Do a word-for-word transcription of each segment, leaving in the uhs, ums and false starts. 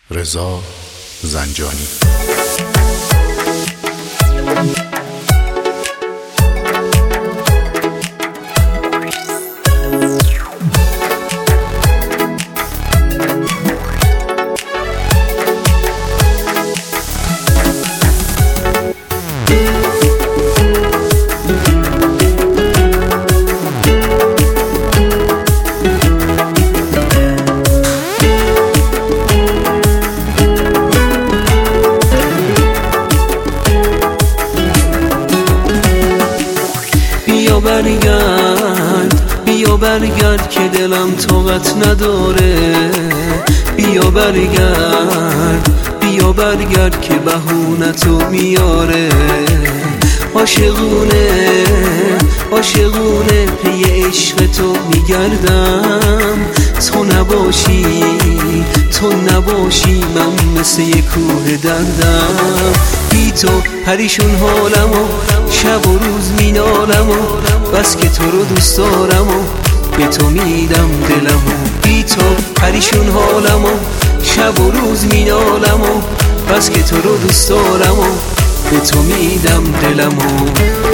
رضا زنجانی. بیا برگرد بیا برگرد که دلم طاقت نداره. بیا برگرد بیا برگرد که بهونتو میاره. عاشقونه عاشقونه پی عشق تو میگردم. تو نباشی تو نباشی من مثل یه کوه دردم. بی تو پریشون حالمو شب و روز مینالمو. بس که تو رو دوست دارمو به تو میدم دلمو. بی تو پریشون حالمو شب و روز مینالمو. بس که تو رو دوست دارمو به تو میدم دلمو.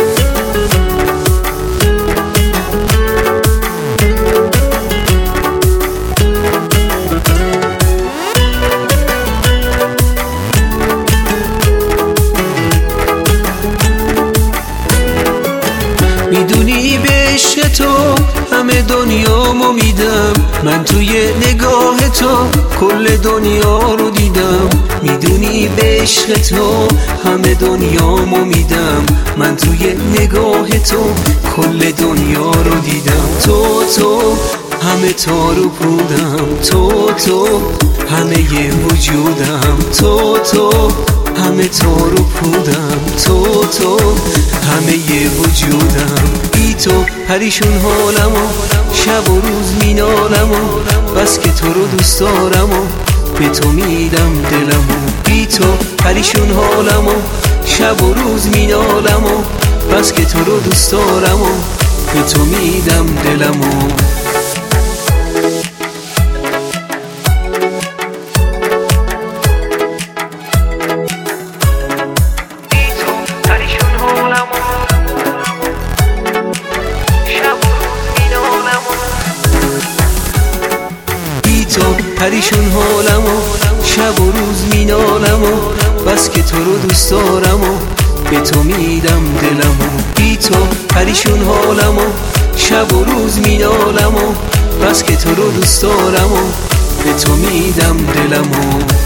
میدونی به عشق تو همه دنیامو میدم. من توی نگاه تو کل دنیا رو دیدم. میدونی به عشق تو همه دنیامو میدم. من توی نگاه تو کل دنیا رو دیدم. تو تو همه تارو پودم. تو تو همه ی وجودم. تو تو همه تارو پودم. تو تو همه ی وجودم. بی تو پریشون حالمو شب و روز مینالمو. بس که تو رو دوست دارمو به تو میدم دلمو. بی تو پریشون حالمو شب و روز مینالمو. بس که تو رو دوست دارمو به تو میدم دلمو. پریشون حالمو شب و روز مینالمو. بس که تو رو دوست دارمو به تو میدم دلمو. بی تو پریشون حالمو شب و روز مینالمو. بس که تو رو دوست دارمو به تو میدم دلمو.